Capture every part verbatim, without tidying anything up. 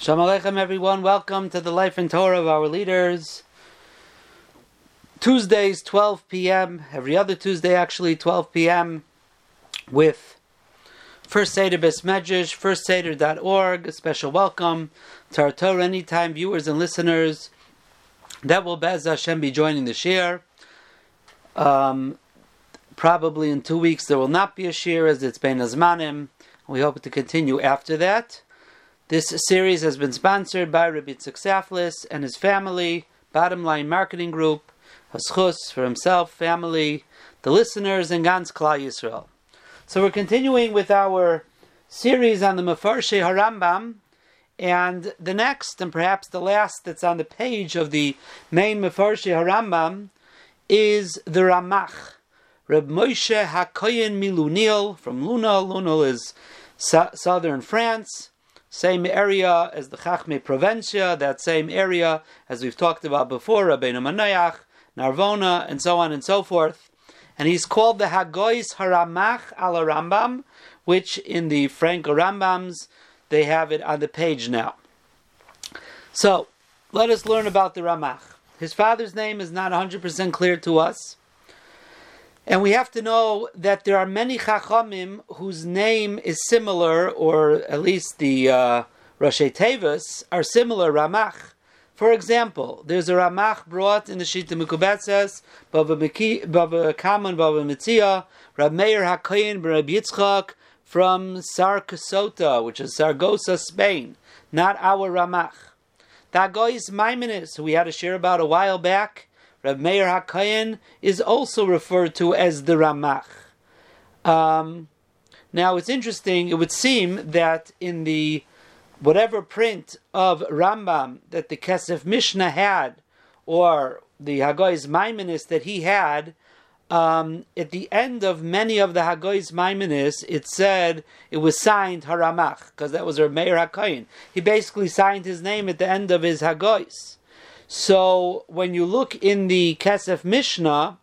Shalom Aleichem, everyone. Welcome to the Life and Torah of our leaders. Tuesdays, twelve p.m. Every other Tuesday, actually, twelve p.m. with First Seder Bes Medrash, first seder dot org. A special welcome to our Torah Anytime viewers and listeners that will, Be'ez Hashem, be joining the shir. Um, probably in two weeks there will not be a shir as it's Bein Hazmanim. We hope to continue after that. This series has been sponsored by Rabbi Yitzchak Saflis and his family, Bottom Line Marketing Group, Haschus for himself, family, the listeners, and Gans Klal Yisrael. So we're continuing with our series on the Mefarshei HaRambam, and the next, and perhaps the last that's on the page of the main Mefarshei HaRambam, is the Ramach, Reb Moshe HaKoyen Milunil, from Luna. Luna is su- southern France. Same area as the Chachmei Provencia, that same area as we've talked about before, Rabbeinu Manayach, Narvona, and so on and so forth. And he's called the Hagois Haramach al Rambam, which in the Franco Rambams, they have it on the page now. So, let us learn about the Ramach. His father's name is not one hundred percent clear to us. And we have to know that there are many Chachamim whose name is similar, or at least the uh, Rashi Tevis are similar, Ramach. For example, there's a Ramach brought in the Shita Mekubetzes, Bava Kaman, Bava Metzia, Rab Meir HaKoyen, Rab Yitzchak, from Sarkasota, which is Saragossa, Spain, not our Ramach. The Hagois Maimonides, who we had a share about a while back, Rab Meir HaKoyen, is also referred to as the Ramach. Um, now it's interesting, it would seem that in the whatever print of Rambam that the Kesef Mishnah had, or the Hagois Maimonides that he had, um, at the end of many of the Hagois Maimonides, it said it was signed Haramach, because that was Rab Meir HaKoyen. He basically signed his name at the end of his Hagois. So when you look in the Kesef Mishnah,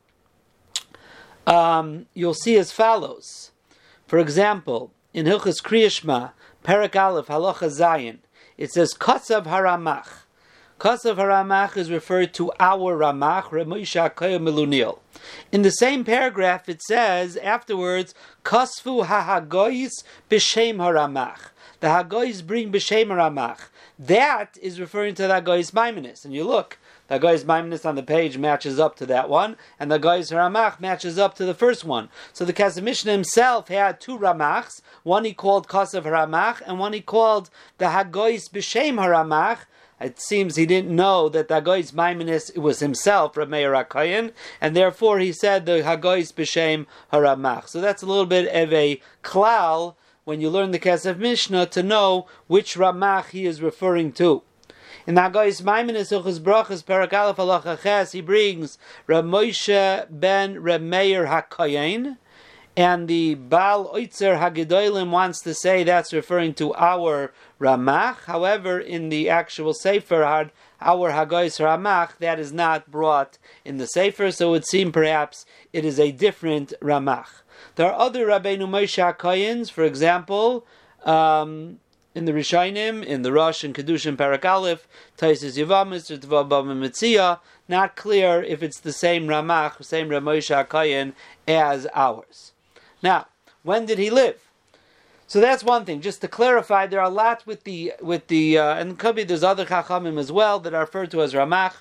um, you'll see as follows. For example, in Hilchas Kriya Shema, Perek Aleph, Halacha Zayin, it says Kasav Haramach. Kasav Haramach is referred to our Ramach, Reb Moshe HaKoyen Milunil. In the same paragraph, it says afterwards, Kasvu HaHagois B'Shem Haramach. The Hagois bring B'Shem Haramach. That is referring to the Hagois Maimonides. And you look, the Hagois Maimonides on the page matches up to that one, and the Hagois Ramach matches up to the first one. So the Kesef Mishnah himself had two Ramachs, one he called Kasav Haramach, and one he called the Hagois B'Shem Haramach. It seems he didn't know that the Hagois Maimonides was himself Reb Meir HaKoyen, and therefore he said the Hagois B'Shem Haramach. So that's a little bit of a klal when you learn the Kesef Mishnah to know which Ramach he is referring to. In the Hagois Maimonides Hilchos Brachos Perek Aleph Halacha Ches, he brings Reb Moshe ben Reb Meir HaKoyen, and the Baal Oitzer Hagedolim wants to say that's referring to our Ramach. However, in the actual Sefer, our Hagois Ramach, that is not brought in the Sefer, so it would seem perhaps it is a different Ramach. There are other Rabbeinu Moshe HaKoyens, for example, um, in the Rishonim, in the Rosh and Kedushin Perek Aleph, Taisus Yevamis, Ritva Bava Metzia, not clear if it's the same Ramach, same Reb Moshe HaKoyen as ours. Now, when did he live? So that's one thing. Just to clarify, there are a lot with the, with the uh, and could be there's other Chachamim as well that are referred to as Ramach.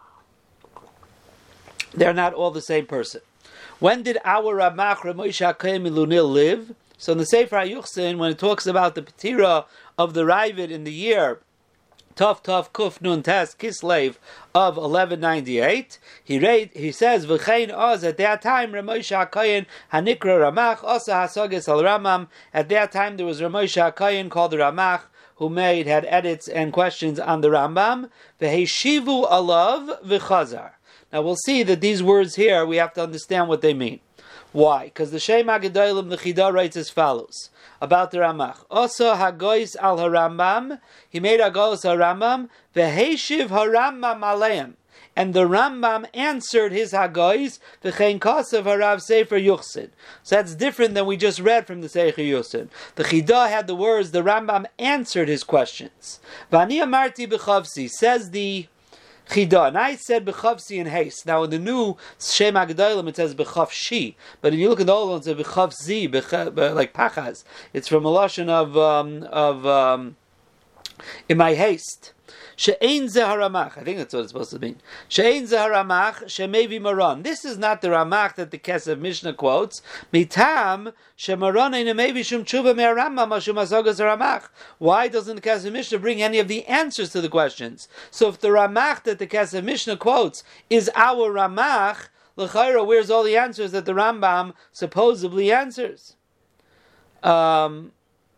They're not all the same person. When did our Ramach, Reb Moshe HaKoyen Milunil, live? So in the Sefer HaYuchsin, when it talks about the Petira of the Ravid in the year Tov Tov Kuf Nun Tes Kislev of eleven ninety-eight, he read, he says, V'chein Oz, at that time, Reb Moshe HaKoyen Hanikra Ramach, Osa Hasogis Al Ramam, at that time there was Reb Moshe HaKoyen called the Ramach, who made, had edits and questions on the Rambam, V'heishivu Alav V'chazar. Now we'll see that these words here, we have to understand what they mean. Why? Because the Shem HaGedolim, the Chida, writes as follows about the Ramach. Also Hagois al Harambam, he made Hagois al Rambam, V'heishiv Harambam aleim, and the Rambam answered his Hagois, v'chein kasav harav Sefer Yuchsin. So that's different than we just read from the Sefer Yuchsin. The Chida had the words, the Rambam answered his questions. V'ani amarti b'chavsi, says the Chida, and I said b'chavsi in haste. Now in the new Shem HaGedolim it says b'chavshi, but if you look at the old one it says b'chavzi, like pachaz. It's from a lashon of um, of um, in my haste. She'ein ze haramach. I think that's what it's supposed to mean. She'ein ze haramach she'mevi maran. This is not the Ramach that the Kesef Mishnah quotes. Mitam she'maran ein mevi shum tshuva me'arambam ashum asagas haramach. Why doesn't the Kesef Mishnah bring any of the answers to the questions? So if the Ramach that the Kesef Mishnah quotes is our Ramach, l'chayra, where's all the answers that the Rambam supposedly answers? Um...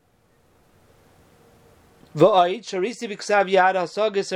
In the Asagas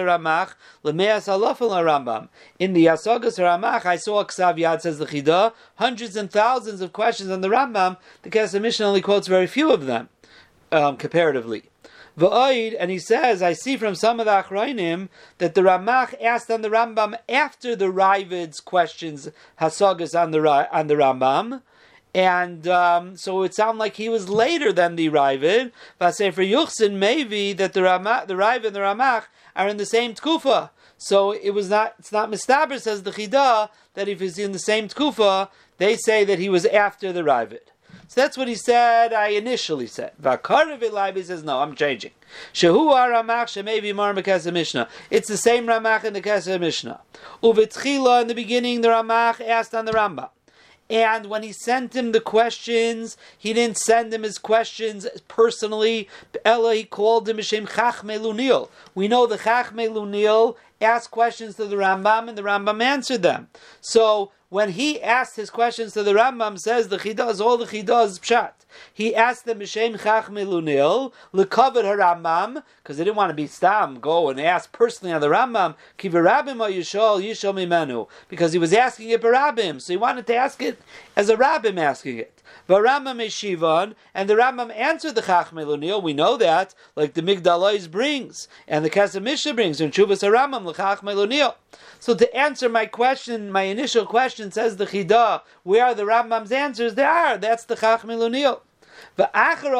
Ramach, I saw a Ksav Yad, says the Chida, hundreds and thousands of questions on the Rambam. The Kesef Mishnah only quotes very few of them, um, comparatively. And he says, I see from some of the Achrayim that the Ramach asked on the Rambam after the Ravid's questions, Hasagas on the on the Rambam. And um, so it sounded like he was later than the Ravid. But say for Yuchsin, maybe that the Ramach, the Ravid and the Ramach are in the same tkufa. So it was not. It's not mistaber, says the Chida, that if he's in the same tkufa, they say that he was after the Ravid. So that's what he said. I initially said. Vakarav Elibi says no. I'm changing. Shehu Ramach shemayvi mar mekaseh Mishnah. It's the same Ramach in the Kesef Mishnah. Uvitchila in the beginning, the Ramach asked on the Rambam. And when he sent him the questions, he didn't send him his questions personally. Ella, he called him Hashem Chachmei Lunil. We know the Chachmei Lunil asked questions to the Rambam, and the Rambam answered them. So when he asked his questions to the Rambam, says the Chidah, all the Chidah is pshat. He asked them Mishem Chachmei Lunil, Lekavod HaRambam, because they didn't want to be stam, go and ask personally on the Rambam, Ki v'Rabbim ha'yishol yishol mimenu, because he was asking it b'Rabbim, so he wanted to ask it as a Rabbim asking it. V'Rambam Eshivan, and the Rambam answered the Chachmei Lunil. We know that, like the Migdalois brings, and the Kesef Mishnah brings, and Chuvas HaRambam l'Chachmei Lunil. So to answer my question, my initial question, says the Chida, where are the Rambam's answers? There are. That's the Chachmei Lunil. After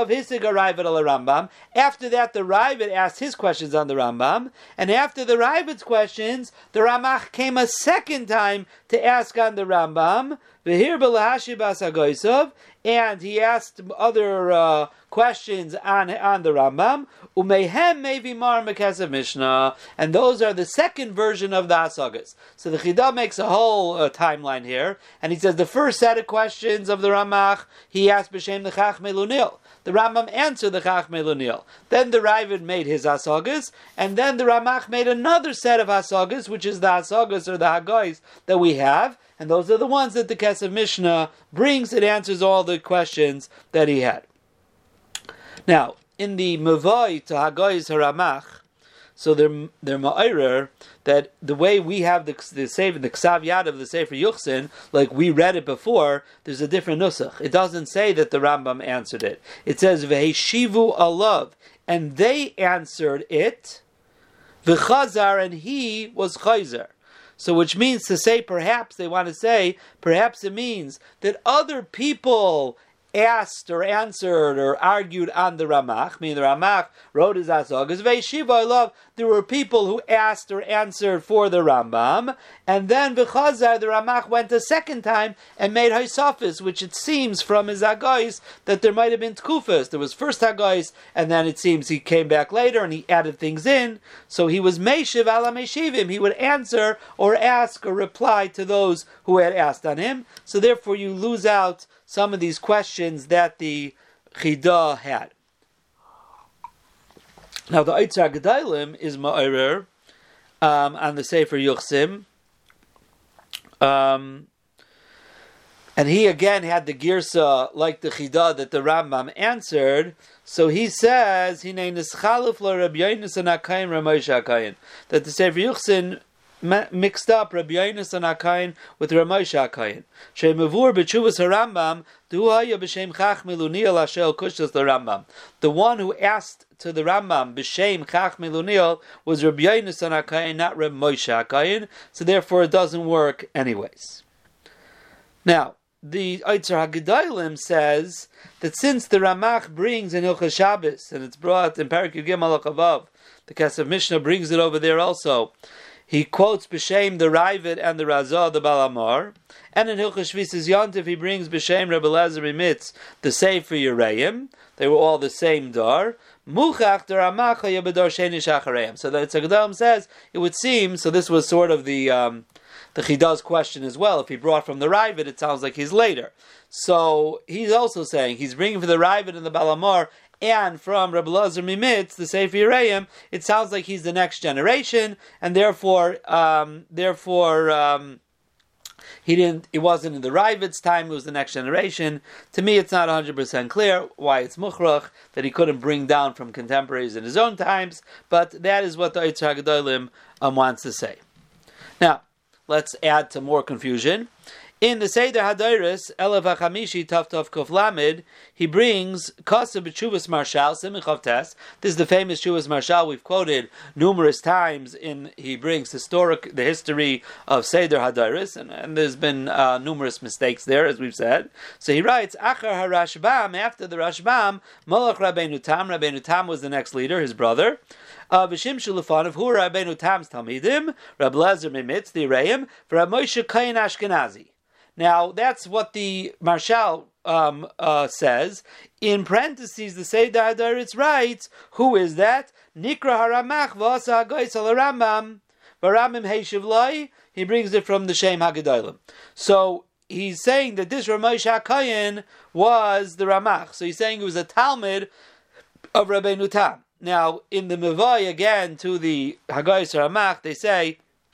that, the Ravid asked his questions on the Rambam, and after the Ravid's questions, the Ramach came a second time to ask on the Rambam, and he asked other uh, questions on on the Rambam. Umehem maybe mar mekaseh Mishnah, and those are the second version of the Hasagas. So the Chida makes a whole uh, timeline here, and he says the first set of questions of the Ramach he asked b'shem the Chachmei Lunil. The Rambam answered the Chachmei Lunil. Then the Ravid made his Hasagas, and then the Ramach made another set of Hasagas, which is the Hasagas or the Hagais that we have. And those are the ones that the Kesef Mishnah brings. It answers all the questions that he had. Now, in the Mavai to Hagais Haramach, so they're, they're Ma'irer, that the way we have the, the Sefer, the Ksav Yad of the Sefer Yuchsin, like we read it before, there's a different nusach. It doesn't say that the Rambam answered it. It says, V'heshivu alav, and they answered it, V'chazar, and he was chayzer. So which means to say, perhaps, they want to say, perhaps it means that other people asked or answered or argued on the Ramach, meaning the Ramach wrote his Hasagas. Ve'yeshiva, I love, there were people who asked or answered for the Rambam, and then V'chazar, the Ramach went a second time and made Haisafis, which it seems from his Hagais that there might have been Tkufas. There was first Hagais, and then it seems he came back later and he added things in. So he was Meishiv ala Meishivim. He would answer or ask or reply to those who had asked on him. So therefore you lose out some of these questions that the Chida had. Now the Eitzar Gedalim is Ma'arer um, on the Sefer Yuchsim. Um, and he again had the Girsa like the Chida that the Rambam answered. So he says, Hinei Nischalif lo Rabbi Yonasan HaKayin Ramosha HaKayin, that the Sefer Yuchsin mixed up Rabbi Yonasan HaKohen with Rabbi Moshe HaKohen. She'mevur b'tshuvas HaRambam duhaya b'shem Chach Miluniel Ashel Kushas the Rambam. The one who asked to the Rambam b'shem Chach Miluniel was Rabbi Yonasan HaKohen, not Rabbi Moshe HaKohen. So therefore, it doesn't work anyways. Now, the Eitzer HaGedolim says that since the Ramach brings in Hilchos Shabbos, and it's brought in Perek Yud Gimel Chavav, the Kesef Mishnah brings it over there also. He quotes B'Shem the Ravid and the Razah the Balamar, and in Hilchos Shvisas Yontif he brings B'Shem Rebbe Lezer Emitz the Sefer Yereim. They were all the same dar. Muchach the Ramach Yebedor Sheni Shachareim. So the Eitzer HaGedolim says it would seem. So this was sort of the um, the Chidah's question as well. If he brought from the Ravid, it sounds like he's later. So he's also saying he's bringing for the Ravid and the Balamar. And from Rebbe Lezer Mimitz, the Sefer Yereim, it sounds like he's the next generation, and therefore, um, therefore, um, he didn't. It wasn't in the Ravid's time; it was the next generation. To me, it's not one hundred percent clear why it's muchrach that he couldn't bring down from contemporaries in his own times. But that is what the Eitzer HaGedolim um, wants to say. Now, let's add to more confusion. In the Seder Hadairis, Elef HaChamishi Tav Tav Kuf Lamed, he brings Kasa B'Tshuvas Marshal, Simon Chav Tes. This is the famous Tshuvas Marshal we've quoted numerous times. In He brings historic the history of Seder Hadairis, and, and there's been uh, numerous mistakes there, as we've said. So he writes, Achar HaRashbam, after the Rashbam, Malach Rabbeinu Tam, Rabbeinu Tam was the next leader, his brother. V'shim Shulafanav, Hu Rabbeinu Tam's Talmidim, Reb Lezer Mimitz, the Yereim, Reb Moshe Kain Ashkenazi. Now, that's what the Marshal um, uh, says. In parentheses, the Seder Hadaritz writes, who is that? Nikra haramach v'asa hagoyis al Rambam, v'ramim heishiv loi. He brings it from the Shem HaGedolim. So, he's saying that this Rav Moshe HaKohen was the Ramach. So, he's saying it was a Talmud of Rabbeinu Tam. Now, in the Mevai, again, to the Hagoyis Ramach, they say,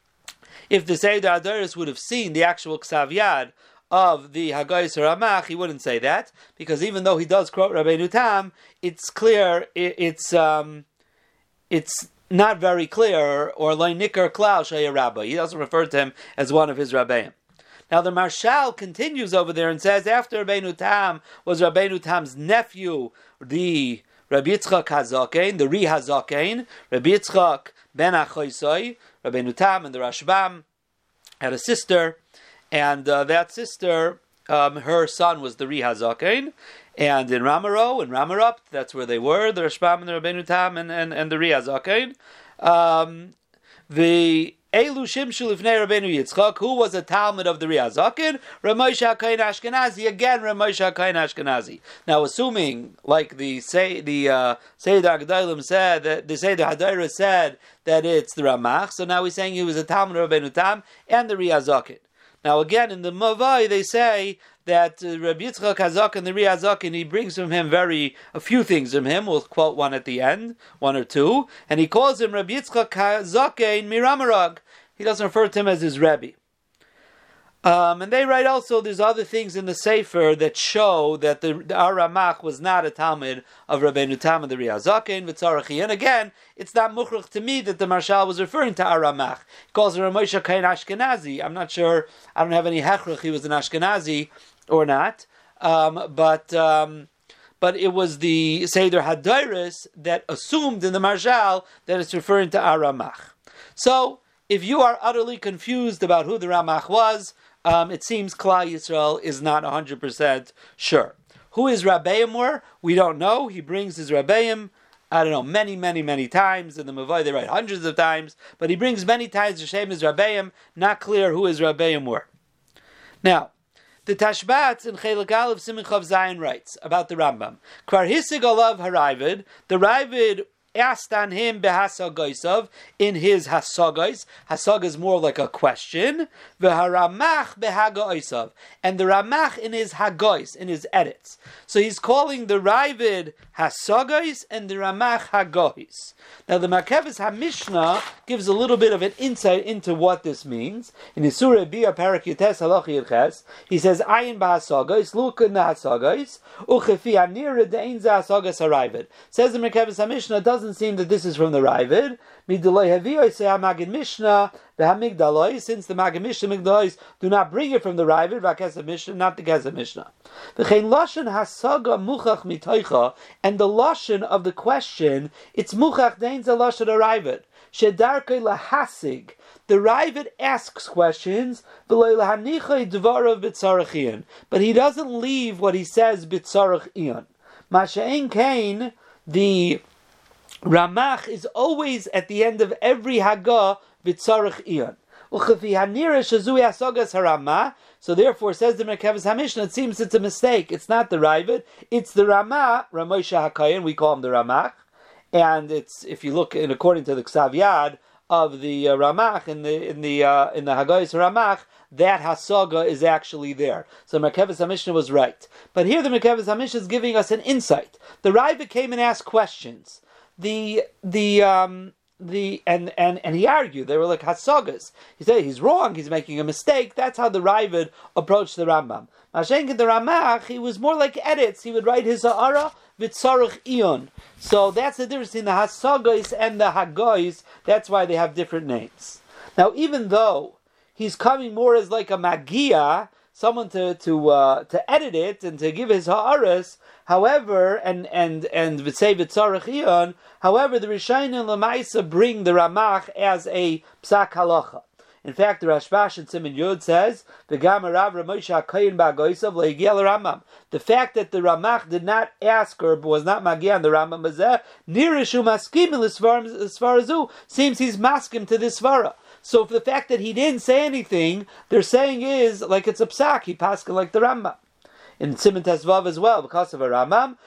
if the Seder Hadaris would have seen the actual Ksav Yad of the Hagoyis Ramach, he wouldn't say that, because even though he does quote Rabbeinu Tam, it's clear, it, it's um, it's not very clear, or Lo Nikar Klal Shaya Rabba. He doesn't refer to him as one of his Rabbeim. Now the Marshal continues over there and says, after Rabbeinu Tam was Rabbeinu Tam's nephew, the Rabbi Yitzchak HaZaken, the Ri HaZaken, Rabbi Yitzchak ben Achoisoi, Rabbeinu Tam and the Rashbam had a sister, and uh, that sister, um, her son was the Ri HaZaken, and in Ramaro, in Ramarup, that's where they were, the Rashbam and the Rabbeinu Tam and, and, and the Ri HaZaken. Um, the Elu Shimshu Lifnei Rabbeinu Yitzchak, who was a Talmud of the Ri HaZaken, Rav Moshe HaKohen Ashkenazi, again Rav Moshe HaKohen Ashkenazi. Now, assuming, like the say the uh, Seder HaGedolim said, that the Seder Hadaira said that it's the Ramach, so now he's saying he was a Talmud of Rabbeinu Tam and the Ri HaZaken. Now, again, in the Mavai, they say that uh, Rabbi Yitzchak HaZaken, the Ri HaZaken, he brings from him very, a few things from him. We'll quote one at the end, one or two. And he calls him Rabbi Yitzchak HaZaken Miramarag. He doesn't refer to him as his Rebbe. Um, and they write also, there's other things in the Sefer that show that the, the Aramach was not a Talmud of Rabbeinu Tam and the Ri HaZaken, V'tzarachi. And again, it's not mukhrach to me that the Marshal was referring to Aramach. He calls him Rav Moshe HaKohen Ashkenazi. I'm not sure, I don't have any hechrach he was an Ashkenazi or not. Um, but um, but it was the Seder Hadaris that assumed in the Marshal that it's referring to Aramach. So, if you are utterly confused about who the Ramach was, Um, it seems Klal Yisrael is not one hundred percent sure. Who his Rabbeim were? We don't know. He brings his Rabbeim, I don't know, many, many, many times. In the Mavai, they write hundreds of times. But he brings many times the Shem his Rabbeim. Not clear who his Rabbeim were. Now, the Tashbat in Chelik Aleph Siman Chav Zayin writes about the Rambam. Kvar hisig olav haravid. The Ravid asked on him behasagoisav in his hasagos. Hasag is more like a question. V'haramach behagoisav, and the Ramach in his hagois, in his edits. So he's calling the Ravid hasagos and the Ramach hagois. Now the Makeves HaMishnah gives a little bit of an insight into what this means. In the Surah Bia Parak Yutes Halach Yirches, he says ayin bahasagos, look in the hasagos, uchefi anira de'in za hasagos haravid. Says the Makeves HaMishnah, doesn't doesn't seem that this is from the Ravid. Midulay Haviyoi say Magid Mishnah, the Hamigdaloi, since the Magid Mishnah Migdalois do not bring it from the Ravid, Vakesa Mishnah, not the Geza Mishnah. V'chein Lashon Hasaga Muchach Mitoicha, and the Lashon of the question, it's Muchach Dain's a Lashon a Ravid. Shedarkei Lahasig. The Ravid asks questions, but he doesn't leave what he says b'tzarech iyon. Masha'en kain, the Ramach is always at the end of every Haggah b'tzarech iyon. So therefore, says the Merkavas HaMishnah, it seems it's a mistake. It's not the Ravid, it's the Ramah, Ramosha HaKayin, we call him the Ramach. And it's, if you look in according to the Ksav Yad of the uh, Ramach in the in the uh, in the Haggais Ramach, that Hasaga is actually there. So Merkavas HaMishnah was right. But here the Merkavas HaMishnah is giving us an insight. The Ravid came and asked questions. The the um the and, and and he argued. They were like Hasagas. He said he's wrong. He's making a mistake. That's how the Ravid approached the Rambam. Mashenkin the Ramach, he was more like edits. He would write his Ha'ara v'tzarech iyon. So that's the difference between the Hasagos and the Haggais. That's why they have different names. Now, even though he's coming more as like a Magia, someone to to uh, to edit it and to give his Ha'aras, however, and and and say v'tzarech iyon, however, the Rishonim Lamaisa bring the Ramach as a psak halacha. In fact, the Rashbash in Siman Yud says, the fact that the Ramach did not ask or was not Magi on the Rambam seems he's maskim to this svara. So for the fact that he didn't say anything, they're saying is like it's a psak, he paskin like the Rambam. In Siman Tesvav as well, because of a Rambam,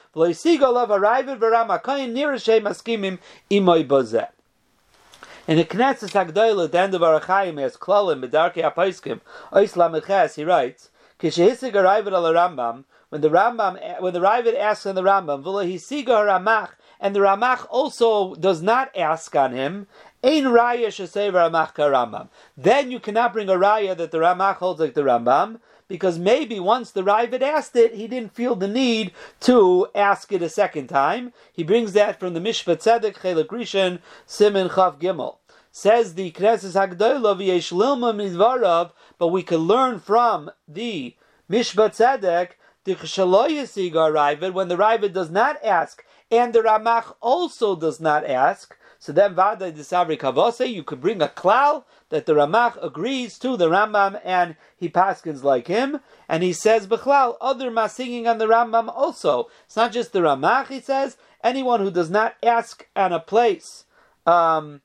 in the Knesset Hagdolah, at the end of Arachayim, as Klalim, Bedarkei HaPaiskim, Ois Lameches, he writes, Kishehisig Aravid al Rambam, when the Rambam, when the Ravid asks on the Rambam, V'lo hisiga Ramach, and the Ramach also does not ask on him, Ein Raya Shesei Ramach ka Rambam. Then you cannot bring a Raya that the Ramach holds like the Rambam, because maybe once the Ravid asked it, he didn't feel the need to ask it a second time. He brings that from the Mishpat Tzedek, Chelek Rishon, Siman Chav Gimel. Says the Knesset Hagdolah v'yesh lilma midvarav, but we can learn from the Mishpat Tzedek the Cheshaloy Ravid when the Ravid does not ask and the Ramach also does not ask. So then Vada Disavri Kavose, you could bring a klal that the Ramach agrees to the Rambam and he paskins like him, and he says Bechlal, other masinging on the Rambam also. It's not just the Ramach, he says, anyone who does not ask on a place. Um,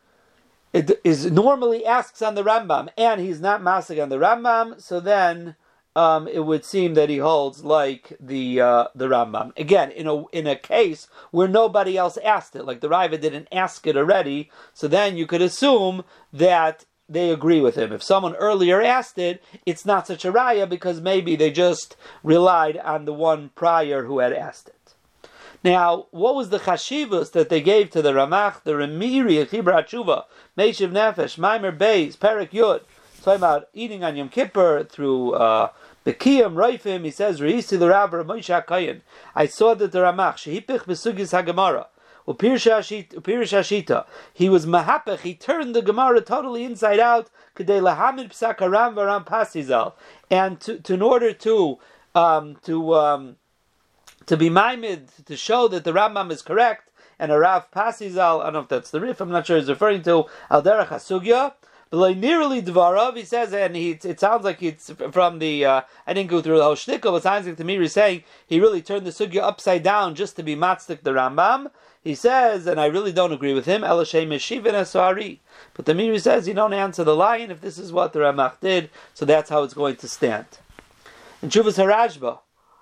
It is normally asks on the Rambam, and he's not masig on the Rambam, so then um, it would seem that he holds like the uh, the Rambam. Again, in a in a case where nobody else asked it, like the Rava didn't ask it already, so then you could assume that they agree with him. If someone earlier asked it, it's not such a raya because maybe they just relied on the one prior who had asked it. Now, what was the chashivus that they gave to the Ramach, the Remiri, Chibra Tshuva, Meishiv Nefesh, Maimer Beis, Perik Yud, talking about eating on Yom Kippur through uh, Bekiyam, Reifim, he says, Reisi l'Rav Moshe HaKayin. I saw that the Ramach, Shehipich Besugis HaGemara, Upirish Hashita, he was mahapech, he turned the Gemara totally inside out, Kedei Lahamid Psak Haram Varam Pasizal, and to, to, in order to, um, to, um, to be maimed, to show that the Rambam is correct, and a Rav Pasizal, I don't know if that's the Rif, I'm not sure he's referring to, Al Derech HaSugya, but like nearly Dvarav, he says, and he, it sounds like it's from the, uh, I didn't go through the whole shtickle, but it sounds like to me he's saying, he really turned the Sugya upside down just to be matzdik the Rambam. He says, and I really don't agree with him, Elashem Meshivin Asari. But the Miri says, you don't answer the lion if this is what the Ramach did, so that's how it's going to stand. In Chuvas HaRashba,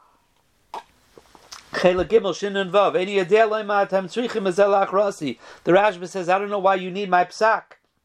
the Rashba says, I don't know why you need my psak.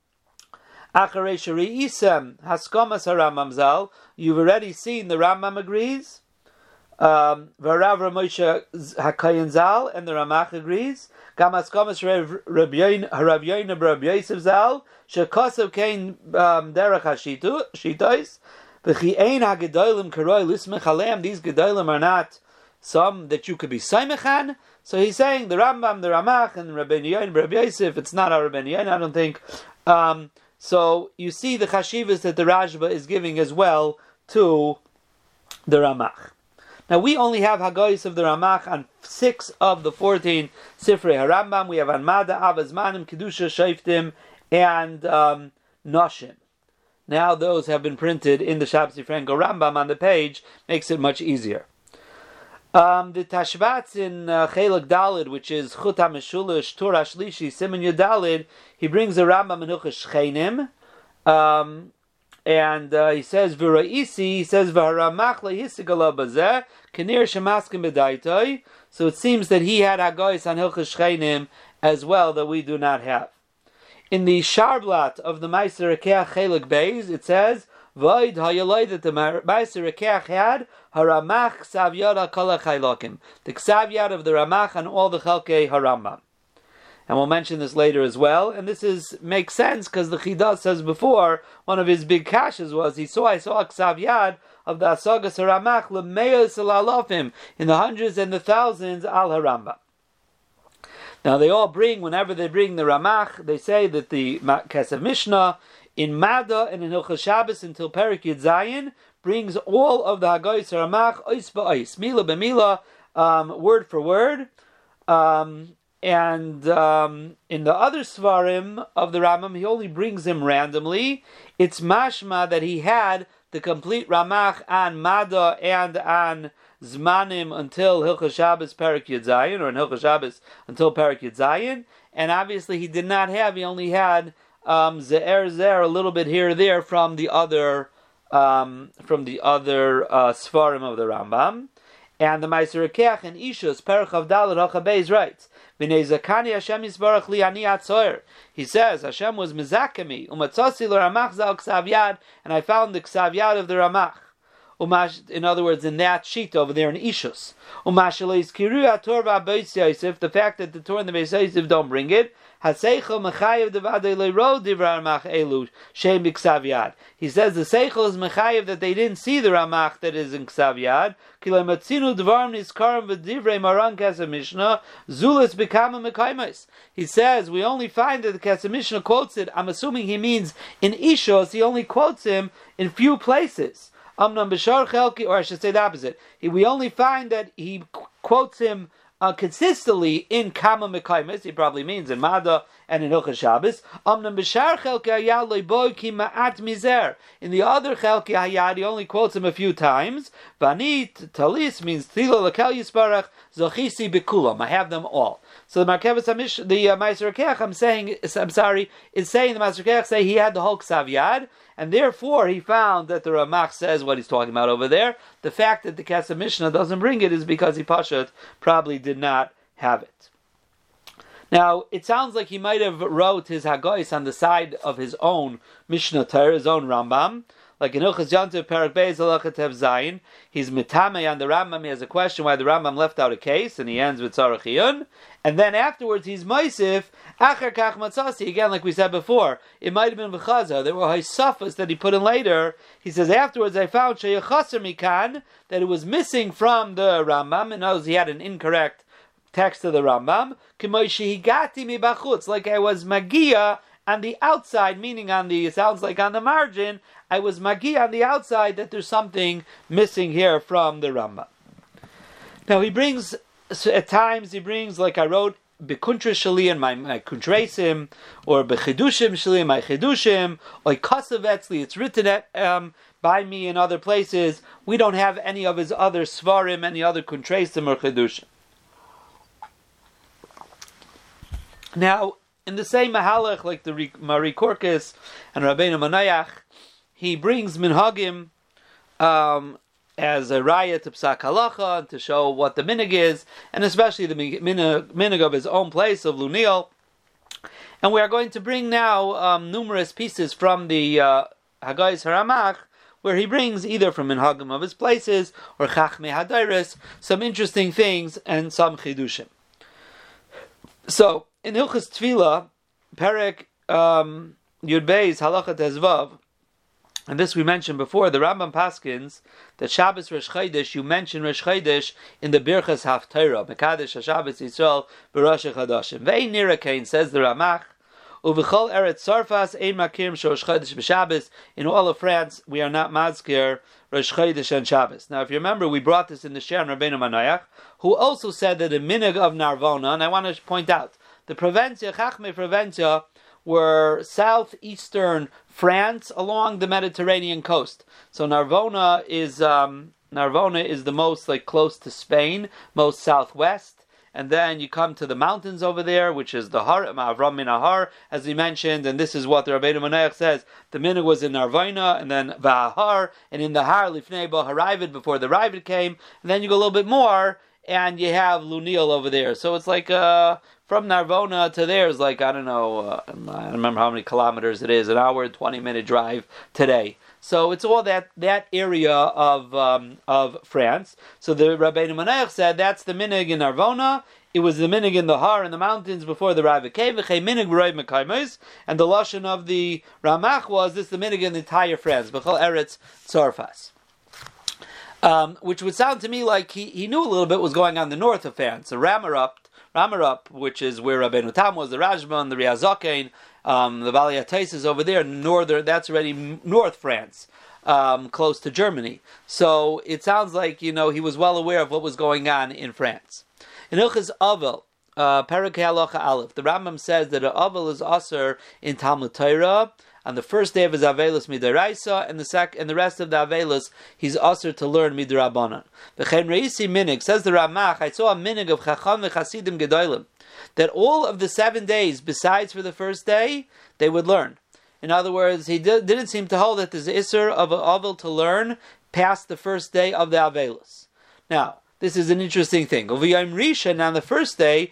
You've already seen the Rambam agrees. Um, Varav Ramosha HaKayin Zal and the Ramach agrees. Gamaskomas Rav Yoina Rav Yosef Zal Shekasav Kain Derech HaShitos. V'chi ein HaGedolim Karoi Lismech Aleim. These Gedolim are not some that you could be Saimechan. So he's saying the Rambam, the Ramach, and Rabbeinu Yoin, Rabbi Yosef, it's not our Rabbeinu Yoin, I don't think. Um, so you see the chashivas that the Rashba is giving as well to the Ramach. Now we only have Hagoyis of the Ramach on six of the fourteen Sifrei HaRambam. We have Anmada, Avazmanim, Kedusha, Shaftim, and um, Noshim. Now those have been printed in the Shabsi Franco Rambam on the page, makes it much easier. Um, the Tashvatz in uh, Chelak Dalid, which is Chut HaMeshulish, Torah Shlishi, Siman Yudalid, he brings the Rambam in Hilchos Shchenim, um, and uh, he says, V'ra'isi, he says, V'haramach le'hisigala bazeh, Kenir shemaskim b'daitoi. So it seems that he had Hagoyis on Hilchos Shchenim as well that we do not have. In the Sharblat of the Meiser Rekeach Chelak Beis, it says, Void hayaloi that the Meiser Rekeach had Haramach Ksav Yad HaKol HaChaylokim, the Ksav Yad of the Ramach and all the Chalkei Harambam. And we'll mention this later as well. And this is makes sense because the Chidah says before, one of his big kashas was, he saw, I saw a Ksav Yad of the Asagas Haramach L'meos Alafim, in the hundreds and the thousands Al Harambam. Now they all bring, whenever they bring the Ramach, they say that the Kesef Mishnah in Mada and in Hilchos Shabbos until Perek Yud Zayin brings all of the Hagoyis Ramach ois ba'ois, mila b'mila, um, word for word. Um, and um, in the other Svarim of the Rambam, he only brings them randomly. It's mashma that he had the complete Ramach on Mada and on Zmanim until Hilchos Shabbos Perek Yud Zayin, or in Hilchos Shabbos until Perek Yud Zayin. And obviously he did not have, he only had um, Ze'er Zer, a little bit here or there from the other um, from the other uh, Svarim of the Rambam. And the Meiser Rekeach and Ishus, Perek Avdalad Hachabeis writes, V'nei zakani Hashem yisbarach li ani atzoyer. He says, Hashem was mezakemi, umatzasi l'ramach zal ksav yad, and I found the ksav yad of the Ramach. Umash, in other words, in that sheet over there in Ishus. Umashalei kiru ator v'abeis Yosef, the fact that the Torah and the Beis Yosef don't bring it, Haseichel mechayev devadei leiro divra Ramach elu shem b'ksav yad. He says the seichel is mechayev that they didn't see the Ramach that is in ksav yad. Kilei matzinu dvarim nizkarim v'divrei maran Kesef Mishnah zulis b'kama mekaymes. He says we only find that the Kesef Mishnah quotes it. I'm assuming he means in Ishos. He only quotes him in few places. Amnam b'shar chelki, or I should say the opposite. He, we only find that he qu- quotes him Uh, consistently in Kama Mekaimis, he probably means in Mada and in Hilchos Shabbos. Amnam b'shar chelki hayad loiboy ki ma'at mizer. In the other chelki hayad, he only quotes him a few times. Vanit talis means tilo lekel yisbarach zochisi bekulam. I have them all. So the Markeves Hamish, the uh, Meiser Rekeach, I'm saying, I'm sorry, is saying the Meiser Rekeach say he had the whole Ksav Yad, and therefore he found that the Ramach says what he's talking about over there. The fact that the Kesef Mishnah doesn't bring it is because he Pashat probably did not have it. Now, it sounds like he might have wrote his Hagoyis on the side of his own Mishnah Torah, his own Rambam. Like in Hilchos Yontiv Perek Beis Halacha Tev Zayin, he's mitame on the Rambam. He has a question why the Rambam left out a case, and he ends with Tzarech Iyun. And then afterwards he's Moisif Acher Kach Matzasi. Again, like we said before, it might have been V'chaza. There were Haisafas that he put in later. He says afterwards I found Sheyachaser Mikan, that it was missing from the Rambam, and knows he had an incorrect text of the Rambam. K'moishi Higati Mi Bachutz, like I was Magia on the outside, meaning on the, it sounds like on the margin, I was magi on the outside that there's something missing here from the Rambam. Now he brings, at times he brings, like I wrote, Bekuntra Shali and my, my Kuntresim, or Bechidushim Shali, my Chidushim, or Kasav Etzli, it's written at, um, by me in other places. We don't have any of his other Svarim, any other Kuntresim or Chidushim. Now, in the same Mahalach, like the Mari Korkis and Rabbeinu Manayach, he brings minhagim um, as a raya to psak halacha, to show what the minig is, and especially the minig, minig of his own place of Lunil. And we are going to bring now um, numerous pieces from the uh, Hagoyis Haramach, where he brings either from minhagim of his places or chachmei hadairis some interesting things and some chidushim. So in Hilchos Tefillah, Perek um, Yud Beis Halacha Tezvav, and this we mentioned before, the Rambam Paskins, that Shabbos Rosh Chodesh, you mention Rosh Chodesh in the Birchas Haftarah, Mekadesh HaShabbos Yisrael B'Rosh Chodashim. Ve'ein Nirakain, says the Ramach, Uv'chol Eretz Sarfas Ein Makirim Rosh Chodesh B'Shabbos. In all of France, we are not mazkir Rosh Chodesh and Shabbos. Now, if you remember, we brought this in the Shir Rabbeinu Manayach, who also said that the minhag of Narvona, and I want to point out, the Provencia, Chachmei Provencia, were southeastern France along the Mediterranean coast. So Narvona is um, Narvona is the most like close to Spain, most southwest, and then you come to the mountains over there, which is the Har Ma'avram min Har, as we mentioned, and this is what the Rabbeinu Manayach says. The minhag was in Narvona, and then Va'ahar, and in the Har Lifnei Bo Haravid before the Ravid came, and then you go a little bit more, and you have Lunil over there. So it's like uh, from Narvona to there is like, I don't know, uh, I don't remember how many kilometers it is, an hour and twenty minute drive today. So it's all that, that area of um, of France. So the Rabbeinu Manayach said that's the minhag in Narvona. It was the minhag in the Har in the mountains before the Ravid came. And the lashon of the Ramach was this: the minhag in the entire France, B'chol Eretz Tzarfas. Um, which would sound to me like he, he knew a little bit what was going on in the north of France. So Ramarup, Ramarup, which is where Rabbeinu Tam was, the Rajban, the Riazakein, um, the Valley Atais is over there, northern. That's already North France, um, close to Germany. So it sounds like, you know, he was well aware of what was going on in France. In Ilchas Avel, uh, Parakei Halacha Aleph, the Rambam says that an Avel is aser in Talmud Torah on the first day of his Avelus Midaraisa, and the sec- and the rest of the Avelus he's aser to learn Midrabanan. V'chein reisi minig, says the Ramach, I saw a minig of Chacham v'Chasidim Gedolim, that all of the seven days, besides for the first day, they would learn. In other words, he did, didn't seem to hold that there's Isser of an Avel to learn past the first day of the Avelus. Now, this is an interesting thing. On the first day,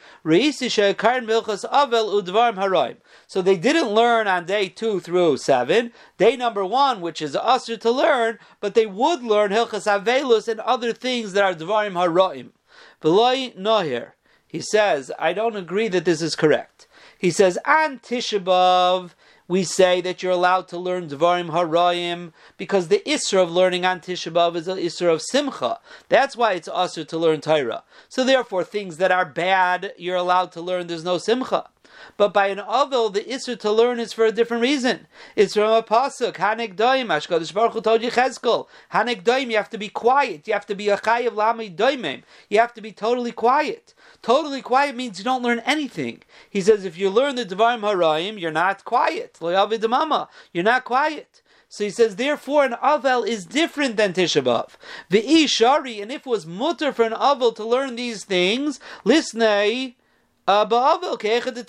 so they didn't learn on day two through seven. Day number one, which is usher to learn, but they would learn Hilchas Avelus and other things that are Dvarim Haraim. V'loi noher. He says, I don't agree that this is correct. He says, An Tisha B'Av, we say that you're allowed to learn Dvarim Harayim because the Isra of learning on Tisha B'Av is the Isra of Simcha. That's why it's Asr to learn Torah. So therefore, things that are bad, you're allowed to learn, there's no Simcha. But by an Avel, the Isra to learn is for a different reason. It's from a Pasuk, Hanek Doim, HaKadosh Baruch Hu told Yechezkel, Hanek Doim, you have to be quiet. You have to be a Chayav Lami Doimim. You have to be totally quiet. Totally quiet means you don't learn anything. He says if you learn the Dvarim Harayim, you're not quiet. You're not quiet. So he says, therefore, an Avel is different than Tisha B'Av. V'i Shari, and if it was mutter for an Avel to learn these things, Lisnei, Uh, By Tisha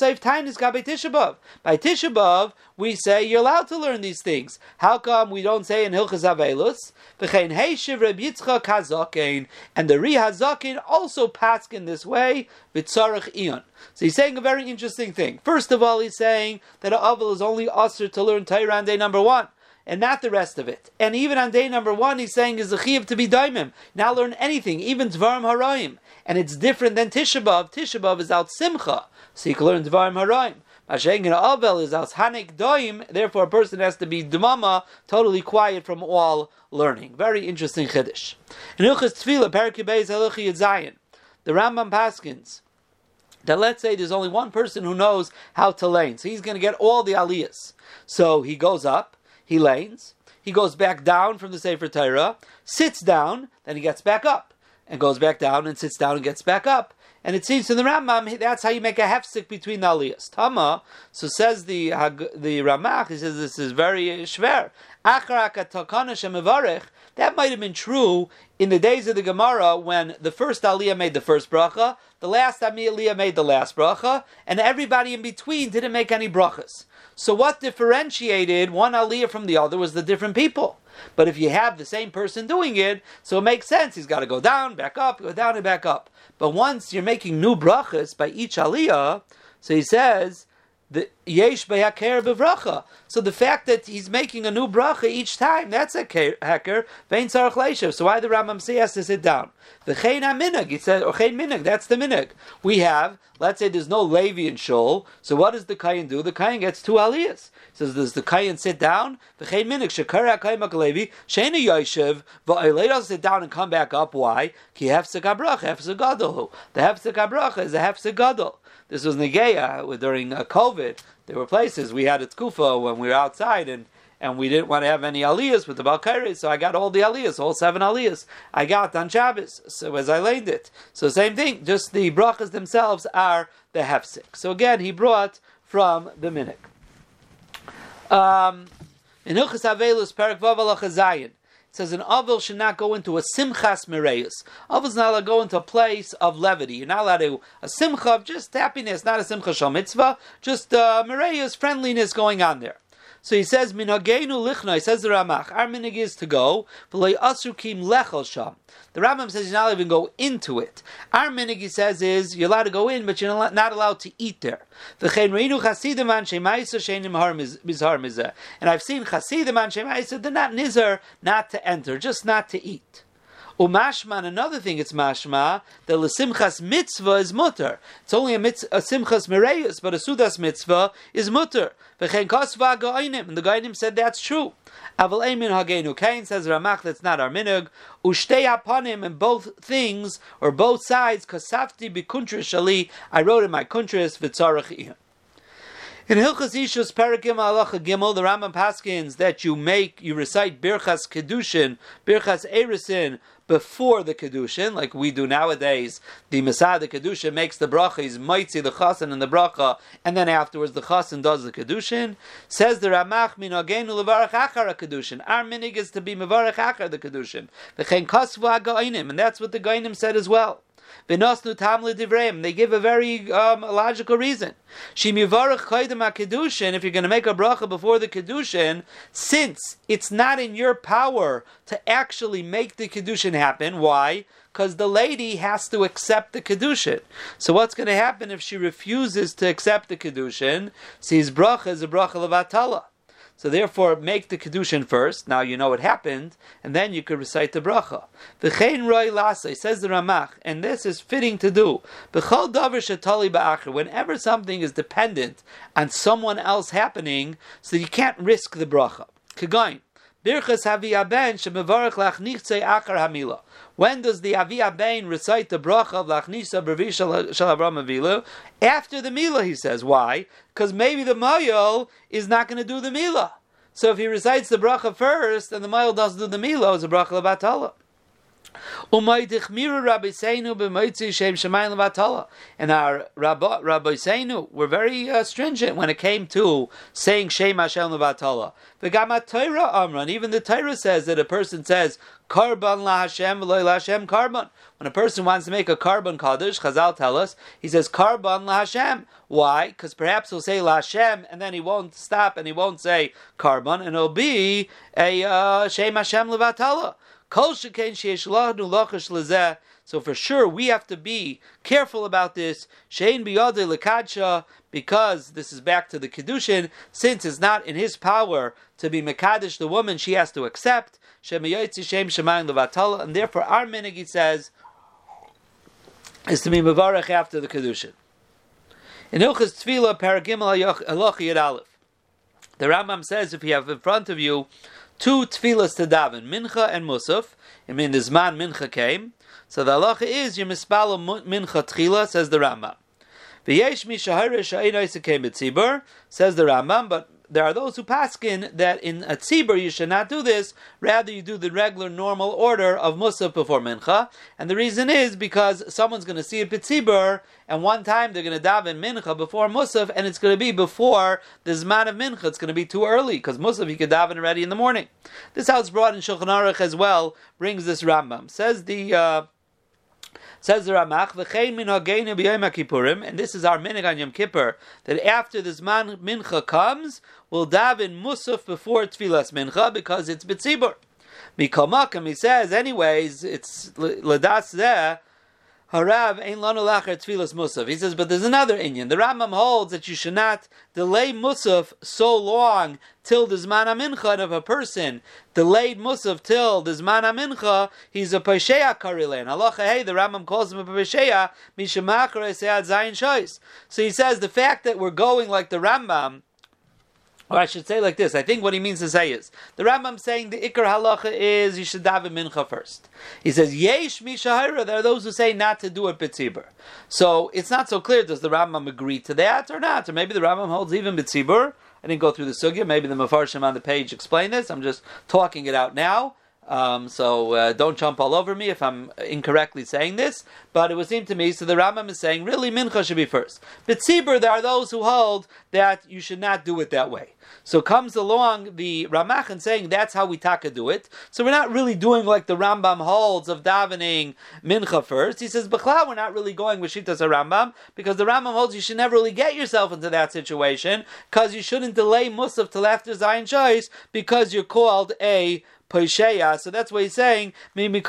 B'Av, we say you're allowed to learn these things. How come we don't say in Hilchas Avelus? And the Ri Hazakin also pask in this way. So he's saying a very interesting thing. First of all, he's saying that an Avel is only usher to learn Torah on day number one, and not the rest of it. And even on day number one, he's saying is a chiyuv to be daimim. Now learn anything, even Dvarim Harayim. And it's different than Tisha B'Av. Tisha B'Av is out Simcha, so you can learn Dvarim Harayim. Mashiach and Avel is out Hanek Doim, therefore a person has to be Dmama, totally quiet from all learning. Very interesting Chiddush. In Hilchas Tefillah, Perek Beis Halacha Yud Zayin, the Rambam Paskins, that let's say there's only one person who knows how to lane, so he's going to get all the aliyahs. So he goes up, he lanes, he goes back down from the Sefer Torah, sits down, then he gets back up, and goes back down and sits down and gets back up. And it seems to the Rambam, that's how you make a hefsek between the aliyahs. Tama, so says the the Ramach, he says this is very shver. That might have been true in the days of the Gemara when the first aliyah made the first bracha, the last aliyah made the last bracha, and everybody in between didn't make any brachas. So what differentiated one aliyah from the other was the different people. But if you have the same person doing it, so it makes sense. He's got to go down, back up, go down and back up. But once you're making new brachas by each aliyah, so he says, the yesh behaker bevracha. So the fact that he's making a new bracha each time, that's a heker. Vein tzarich leishav. So why the Rambam say has to sit down? The chein minig. He said, or chein minig. That's the minig. We have. Let's say there's no Levi in Shul. So what does the kayin do? The kayin gets two aliyahs. He says, does the kayin sit down? The chein minig shekara kayin makalevi sheina yoshev va'ilei sit down and come back up. Why? Ki hefsek habracha hefsek gadol. The hefsek habracha is a hefsek gadol. This was Negeya during uh, COVID. There were places we had at Tkufa when we were outside and, and we didn't want to have any aliyahs with the Balkairi, so I got all the aliyahs, all seven aliyahs. I got on Shabbos, so as I laid it. So same thing, just the brachas themselves are the hefsek. So again, he brought from the minik. Um, in Hilchas Avelus, Perek Vav Halacha Zayin, it says an Avel should not go into a simchas mereus. Avel's not allowed to go into a place of levity. You're not allowed to, a simcha of just happiness, not a simcha shal mitzvah, just uh, mereus, friendliness going on there. So he says, Minhageinu lichna, he says the Ramach, our minig is to go, v'lei asukim lechol sham. The Rambam says you're not even go into it. Our minig, he says, is you're allowed to go in, but you're not allowed to eat there. V'chein reinu chasidim an shemaisa sheinim har mizhar mizeh. And I've seen chasidim an shemaisa, they're not nizar, not to enter, just not to eat. Umashma, another thing it's mashma, the l'simchas mitzvah is mutter. It's only a, mitz, a simchas mereus, but a sudas mitzvah is mutter. V'chein kosva ga'oinim, and the ga'oinim said that's true. Aval eimin hageinu kain, says Ramach, that's not our minug. Ushtei apanim, and both things, or both sides, kasafti bikuntris shali, I wrote in my kuntris, v'tzarech iyah. In Hilchas Ishus Perikim Halacha Gimel, the Rambam paskins that you make, you recite Birchas Kedushin, Birchas Erisin before the Kedushin, like we do nowadays. The Masad, the Kedushin, makes the bracha, he's mitzi the chasen and the bracha, and then afterwards the chasen does the Kedushin. Says the Ramach, Minagenu levarach achar Kedushin. Our minig is to be mevarach achar the Kedushin. V'chein kasvu ha'gainim, and that's what the Gainim said as well. They give a very um, logical reason. If you're going to make a bracha before the Kedushin, since it's not in your power to actually make the Kedushin happen, why? Because the lady has to accept the Kedushin. So what's going to happen if she refuses to accept the Kedushin? See, his bracha is a bracha levatala. So therefore, make the Kedushin first. Now you know what happened, and then you could recite the bracha. V'chein roi lasa, says the Ramach, and this is fitting to do. B'chol davar shetali ba'acher, whenever something is dependent on someone else happening, so you can't risk the bracha. Kegoin, birchas havi aben shemevarach lachnichtzei achar hamila. When does the Avi Abein recite the bracha of Lachnisa B'Revi Shel Avram Avinu? After the Milah, he says. Why? Because maybe the Mayol is not going to do the Milah. So if he recites the bracha first, and the Mayol doesn't do the Milah, it's a bracha Levatala. And our Rabbi Seinu were very uh, stringent when it came to saying Shem Hashem Levatala. And even the Torah says that a person says Karban la Hashem v'lo la Hashem Karban. When a person wants to make a Karban Kaddish, Chazal tell us, he says Karban la Hashem. Why? Because perhaps he'll say la Hashem and then he won't stop and he won't say Karban, and it'll be a uh, Shem Hashem Levatala. So for sure we have to be careful about this. Because this is back to the Kedushin, since it's not in his power to be Mekadesh the woman, she has to accept. And therefore our minig, says, is to be Mevarach after the Kedushin. In Hilchas Tefillah, Paragim Halacha Yud Aleph, the Rambam says if you have in front of you two tefillas to daven, mincha and musaf. I mean, the zman mincha came, so the halacha is you mispala mincha tchila, says the Rambam. V'yesh mi shahara sha'ina yisakem b'tzibur, says the Rambam, but there are those who paskin that in a tzibur you should not do this, rather you do the regular normal order of musaf before mincha, and the reason is because someone's going to see it b'tzibur, and one time they're going to daven mincha before musaf, and it's going to be before the zman of mincha. It's going to be too early, because musaf you could daven already in the morning. This is how it's brought in Shulchan Aruch as well, brings this Rambam. Says the... Uh, Says the Ramach, v'chein min hageinu b'yom HaKippurim, and this is our minig on Yom Kippur, that after the Zman Mincha comes, we'll daven Musaf before Tfilas Mincha, because it's B'tzibur. Mikol Makam, he says, anyways, it's L'das Zeh, Harav ein lanu lacher tfilas musaf. He says, but there's another inyan. The Rambam holds that you should not delay musaf so long till the zman mincha. And if a person delayed musaf till the zman mincha, he's a pesheya karilen. Halacha hey, the Rambam calls him a pesheya mishamachar sead zayin shois. So he says the fact that we're going like the Rambam. Or I should say like this, I think what he means to say is, the Rambam saying the Ikar halacha is you should daven mincha first. He says, Yesh mishahira, there are those who say not to do it b'tzibur. So it's not so clear, does the Rambam agree to that or not? Or maybe the Rambam holds even b'tzibur. I didn't go through the sugya, maybe the Mefarshim on the page explain this, I'm just talking it out now. Um, so uh, don't jump all over me if I'm incorrectly saying this, but it would seem to me, so the Rambam is saying, really, mincha should be first. But tzibur, there are those who hold that you should not do it that way. So comes along the Ramach and saying that's how we taka do it. So we're not really doing like the Rambam holds of davening mincha first. He says, B'chlal, we're not really going with Shitas Rambam, because the Rambam holds you should never really get yourself into that situation, because you shouldn't delay Musaf till after Zayin Shois, because you're called a Pesheya. So that's what he's saying. Anyways,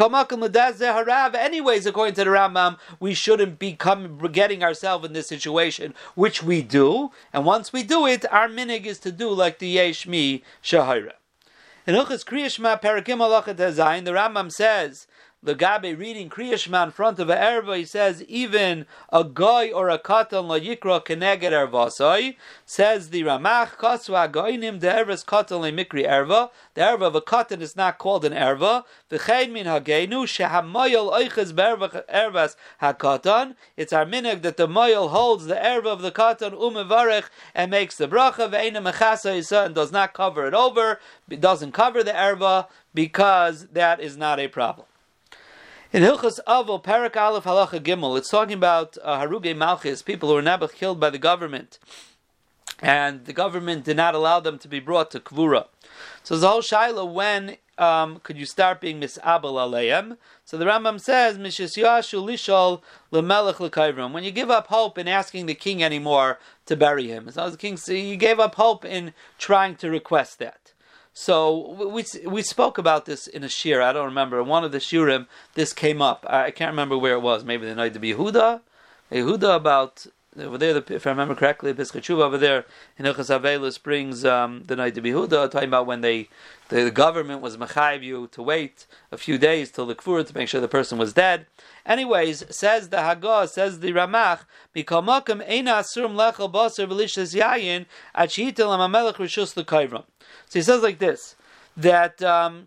according to the Rambam, we shouldn't be come, getting ourselves in this situation, which we do. And once we do it, our minig is to do like the Yeshmi Shahira. In Hilchos Kriya Shema Parakim Halacha Tezayin, the Rambam says, the Gabe reading Kriya Shema in front of a erva, he says, even a goy or a katan la yikra keneged ervasai, says the Ramach, kasva goinim de ervas katan le mikri erva, the erva of a katan is not called an erva, v'chein min hagenu, shehamoyel oiches be'erva ervas hakatan, it's our minhag that the moyel holds the erva of the katan umevarech and makes the bracha, ve'ena mechasa isa, and does not cover it over, it doesn't cover the erva, because that is not a problem. In Hilchos Avol, Parak Aleph Halacha Gimel, it's talking about uh, Haruge Malchis, people who were never killed by the government, and the government did not allow them to be brought to Kvura. So the whole shaila, when um, could you start being misabel aleim? So the Rambam says, Mishisyashu lishol lemelech lekayvrim. When you give up hope in asking the king anymore to bury him, so the king, so you gave up hope in trying to request that. So we we spoke about this in a shir. I don't remember. In one of the shirim, this came up. I can't remember where it was. Maybe the night of Yehuda. Yehuda about over there. If I remember correctly, Pesach Tshuva over there in Hilchos Avelis brings um, the night of Yehuda, talking about when they the, the government was mechayiv you to wait a few days till the kfur to make sure the person was dead. Anyways, says the Hagah, says the Ramach, Mikamakim eina asurim lechel basar v'lishas yayin ad shehitel ha'melech rishus l'kayvram. So he says like this, that um,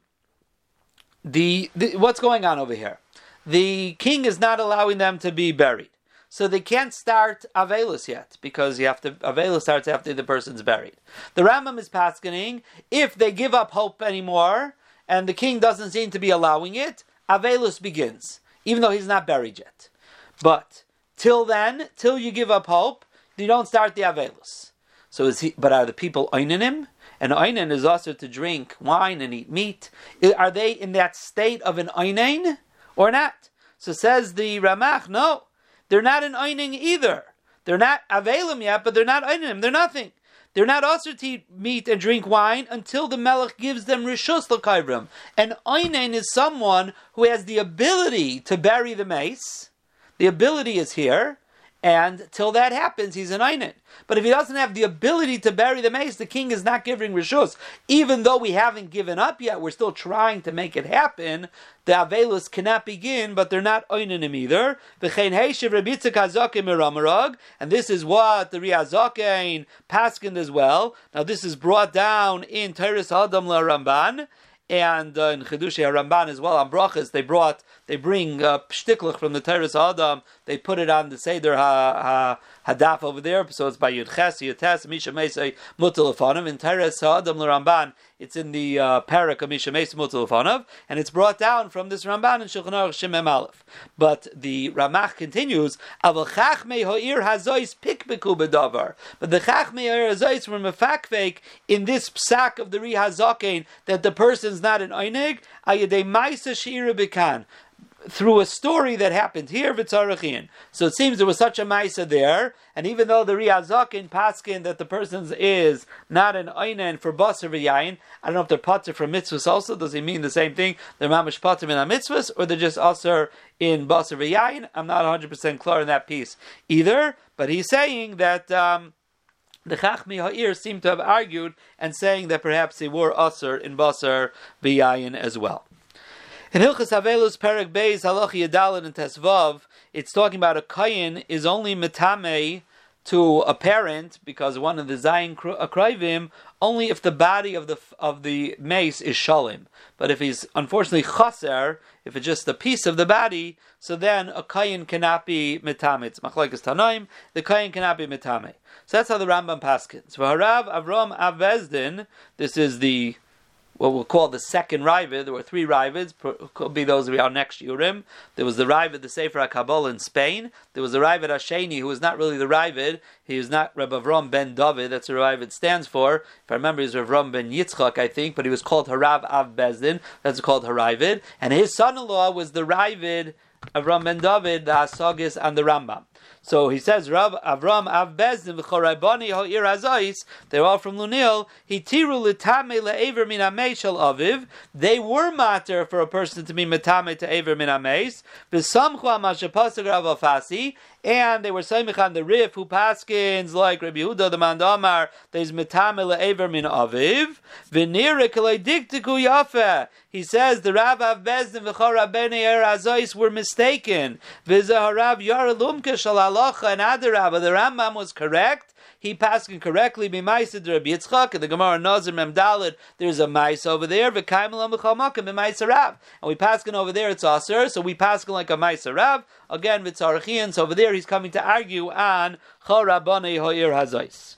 the, the what's going on over here? The king is not allowing them to be buried. So they can't start Avelus yet, because you have to Avelus starts after the person's buried. The Rambam is paskening, if they give up hope anymore, and the king doesn't seem to be allowing it, Avelus begins, even though he's not buried yet. But till then, till you give up hope, you don't start the Avelus. So is he? But are the people oinen him? And oinen is also to drink wine and eat meat. Are they in that state of an oinen or not? So says the Ramach, no, they're not an oinen either. They're not avelim yet, but they're not oinen. They're nothing. They're not also to eat meat and drink wine until the Melech gives them rishus l'kayvrim. And oinen is someone who has the ability to bury the mace. The ability is here. And till that happens, he's an oinen. But if he doesn't have the ability to bury the mace, the king is not giving rishus. Even though we haven't given up yet, we're still trying to make it happen. The avelus cannot begin, but they're not oinenim either. And this is what the Riazakein paskined as well. Now this is brought down in Teres Adam La Ramban. And uh, in Chidushei Ramban as well on brachas, they brought, they bring uh, shtiklach from the Teres Adam. They put it on the Seder ha, ha, Hadaf over there, so it's by Yud Ches, Yud Tes, Misha Mesei Mutalafonov. In Teres Adam Ramban, it's in the uh, parak of Misha Mesei Mutalafonov, and it's brought down from this Ramban in Shulchan Aruch Shemem Aleph. But the Ramach continues, Aval Chachmei Ha'ir Hazois Pikbeku Bedavar. But the Chachmei Ha'ir Hazois were mefakfek in this psak of the Ri Hazakein that the person's not an Einig, Ayadei Maisa Sheira Bekan. through a story that happened here, v'tzarachin. So it seems there was such a ma'isa there, and even though the Riyazakin paskin that the person is not an oinen for basar v'yayin, I don't know if they're pater for mitzvahs also. Does he mean the same thing? They're mamish pater in a mitzvahs, or they're just asar in basar v'yayin? I'm not one hundred percent clear in that piece either, but he's saying that um, the Chachmi Ha'ir seem to have argued and saying that perhaps they were asar in basar v'yayin as well. In Hilchas Havelus Perek Beis Halacha Yadalin and Tesvav, it's talking about a kayin is only metame to a parent because one of the zayin akrayvim only if the body of the of the mace is shalim. But if he's unfortunately chaser, if it's just a piece of the body, so then a kayin cannot be metame. It's machlokes tanaim. The kayin cannot be metame. So that's how the Rambam paskins. V'harav Avram Avezdin. This is the what we'll call the second Ravid. There were three Ravids, could be those of our next Yurim. There was the Ravid, the Sefer HaKabbalah in Spain. There was the Ravid Hasheni, who was not really the Ravid. He was not Reb Avram ben David, that's what Ravid stands for. If I remember, he was Reb Avram ben Yitzchak, I think, but he was called Harav Av Bezdin, that's called Haravid. And his son-in-law was the Ravid Avram ben David, the Hasagis, and the Rambam. So he says, Rav Avram Av Bezdin v'choraybani ha'ir hazais. They're all from Lunil. Hitiru l'tamei le'ever min hamei shel aviv. They were mater for a person to be metame to ever min hameis. V'samchu amashapasag Rav Afasi. And they were saying on the Rif who paskins like Rabbi Yehuda the Mandamar. There's metame le'ever min aviv. V'nira kalei diktiku yafe. He says the Rav Av Bezdin v'choraybani ha'ir hazais were mistaken. V'zaharav yaralumke shalal. And Adarabba, the Rambam was correct. He paskin correctly. B'maisa Rabbi Yitzchak and the Gemara Nazir Mem Daled. There's a maisa over there. V'kaimel amichalmakim b'maisa Rav. And we paskin over there. It's aser. So we paskin like a maisa Rav. Again v'tzarachian. So over there he's coming to argue on Chorabane Ho'ir Hazais.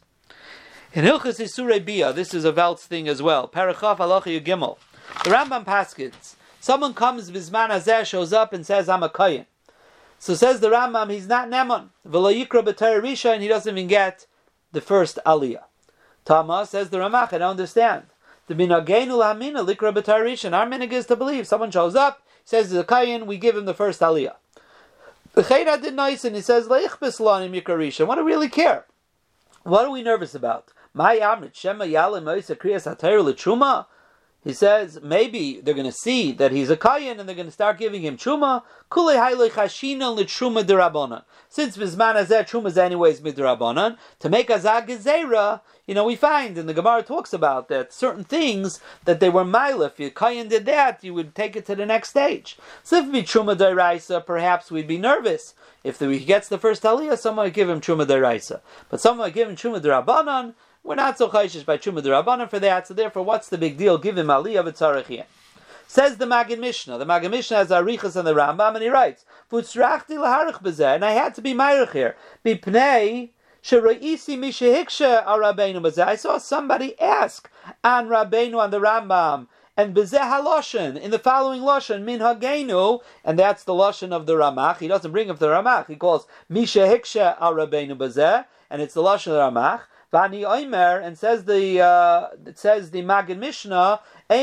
In Hilchas Isurei Bia, this is a Veltz thing as well. Parachaf Halacha Yugimel. The Rambam paskins. Someone comes Bizman Hazeh, shows up and says, I'm a Kayin. So says the Rambam, he's not Neman. V'lo yikra b'Torah Risha, and he doesn't even get the first Aliyah. Tama says the Ramach, I don't understand. The minagenu l'hamina likra b'Torah Risha. Our minig is to believe. Someone shows up, says the Kayin, we give him the first Aliyah. The Chayna did nice, and he says leichbis lanim yikra Risha. What do we really care? What are we nervous about? My amrit shema yalim moisa kriyas hatayr l'truma. He says maybe they're going to see that he's a kayin and they're going to start giving him truma. Kulei haylei chashina l'truma derabanan. Since bizman hazeh truma is anyways midrabanan, to make azah gezerah, you know, we find and the Gemara talks about that certain things that they were mile. If your kayin did that, you would take it to the next stage. So if it be truma deraisa, perhaps we'd be nervous. If the, he gets the first aliyah, someone would give him truma deraisa, but someone would give him truma derabanan. We're not so chayshish by Truma D'Rabbanan for that, so therefore, what's the big deal? Give him Aliyah v'tzarechiyah. Says the Maggid Mishnah. The Maggid Mishnah has Arichas and the Rambam, and he writes, V'tzrachti l'harich b'zeh, and I had to be Meirich here. B'pnei sheroisi mishehiksha al Rabbeinu b'zeh. I saw somebody ask on Rabbeinu on the Rambam, and b'zeh haloshen, in the following loshen, min hagenu, and that's the loshen of the Ramach. He doesn't bring up the Ramach. He calls mishehiksha al Rabbeinu b'zeh, and it's the loshen of the Ramach. Vani Oimer, and says the uh, it says the Maggid Mishnah,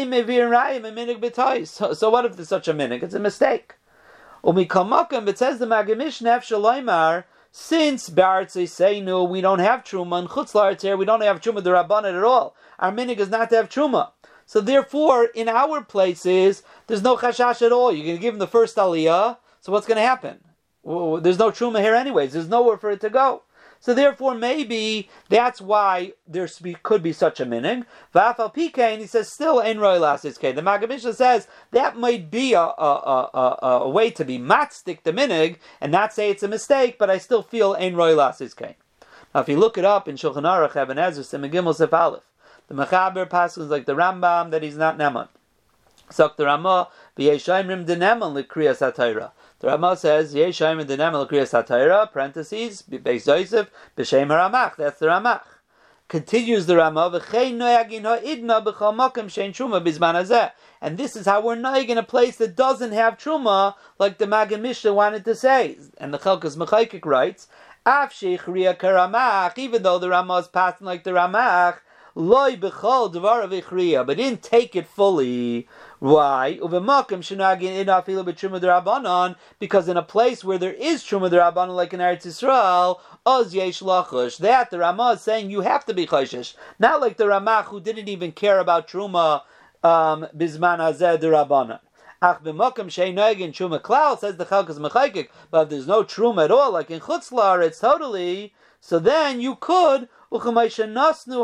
so, so what if there's such a minig? It's a mistake. Umikamakim, it says the Maggid Mishnah, Shaloimar, since B'artzei Seinu, we don't have Truma, and Chutz La'aretz here, we don't have Truma D'Rabbanan at all. Our minig is not to have Truma. So therefore, in our places, there's no Chashash at all. You're going to give him the first Aliyah, so what's going to happen? Well, there's no Truma here anyways. There's nowhere for it to go. So therefore, maybe that's why there could be such a minig. V'afal pikein, he says, still ein roi lasis kein. The Maggid Mishnah says that might be a, a, a, a, a way to be matzdik the minig and not say it's a mistake, but I still feel ein roi lasis kein. Now, if you look it up in Shulchan Aruch, Eben Ezra, Siman Gimel Sef Aleph, the Mechaber passes like the Rambam that he's not Neman. Sok the Ramah, v'yeshaimrim de Neman l'kriyas HaTorah. The Ramah says, Yeshayim the Neman l'kriyas HaTorah, parentheses, Beis Yosef, B'shem HaRamach. That's the Ramach. Continues the Ramah, V'chein noyagin ha'idna b'chal makom shein truma bizman hazeh. And this is how we're noyag in a place that doesn't have truma, like the Maggid Mishnah wanted to say. And the Chelkas Mechaykik writes, Af sheichriya karamach, even though the Ramah is passing like the Ramach, loy b'chol dvar v'chriya, but didn't take it fully. Why? Uvemakim shenagin ina afilu b'truma d'Rabbanan, because in a place where there is truma d'Rabbanan, like in Eretz Yisrael, oz yesh lachush. That the Ramah is saying you have to be choshesh, not like the Ramach who didn't even care about truma um, bizman hazeh d'Rabbanan. Ach b'makom she'nagin truma klal, says the Chalkas Mechaykik, but if there's no truma at all, like in Chutzlar, it's totally. So then you could. Like the Ran and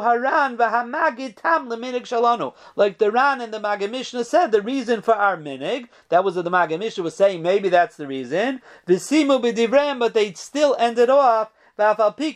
the Magid Mishnah said, the reason for our minig, that was what the Magid Mishnah was saying, maybe that's the reason. But they still ended off, they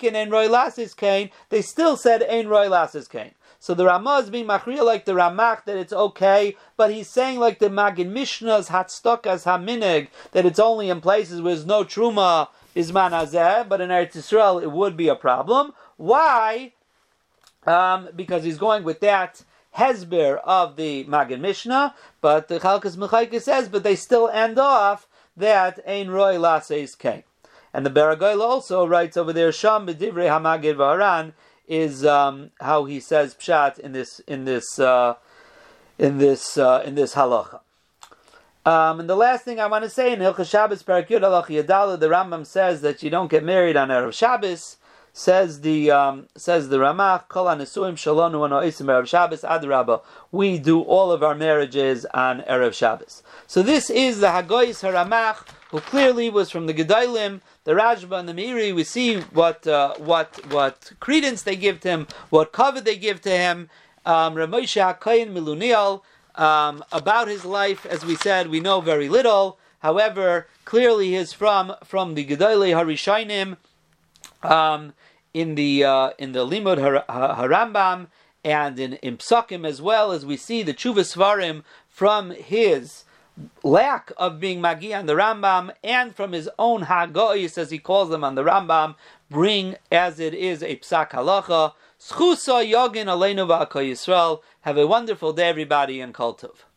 still said Ein Roy Lasses Kain. So the Ramah is being machriya like the Ramach that it's okay, but he's saying like the Magid Mishnah's hatstokas haminig, that it's only in places where there's no truma Bizman hazeh, but in Eretz Yisrael it would be a problem. Why? Um, because he's going with that hezber of the Magid Mishnah, but the Chalkas Mechaykis says, but they still end off that Ein Roy Laseis Kain. And the Beragoyla also writes over there, Sham b'divrei hamagid v'haran, is um, how he says pshat in this in this uh, in this uh, in this halacha. Um, and the last thing I want to say in Hilchos Shabbos Parak Yud Halacha Yadala, the Rambam says that you don't get married on Erev Shabbos. Says the um, says the Ramach, Kol HaNesuim Shalonu HaNo'isim Erev Shabbos Adrabah. We do all of our marriages on Erev Shabbos. So this is the Hagoyis HaRamach, who clearly was from the Gedolim, the Rajba and the Meiri. We see what uh, what what credence they give to him, what cover they give to him. Um, Rav Moshe HaKohen Miluniel. Um, about his life, as we said, we know very little. However, clearly he is from from the Gedolei Harishainim, um, in the uh, in the Limud Har- Harambam and in, in Psakim as well, as we see the Chuvas Svarim from his lack of being Magi on the Rambam and from his own Hagoyis, as he calls them on the Rambam, bring as it is a Psak Halacha. Schusa Yogin Aleinu V'Akol Yisrael. Have a wonderful day, everybody, and Kol Tov.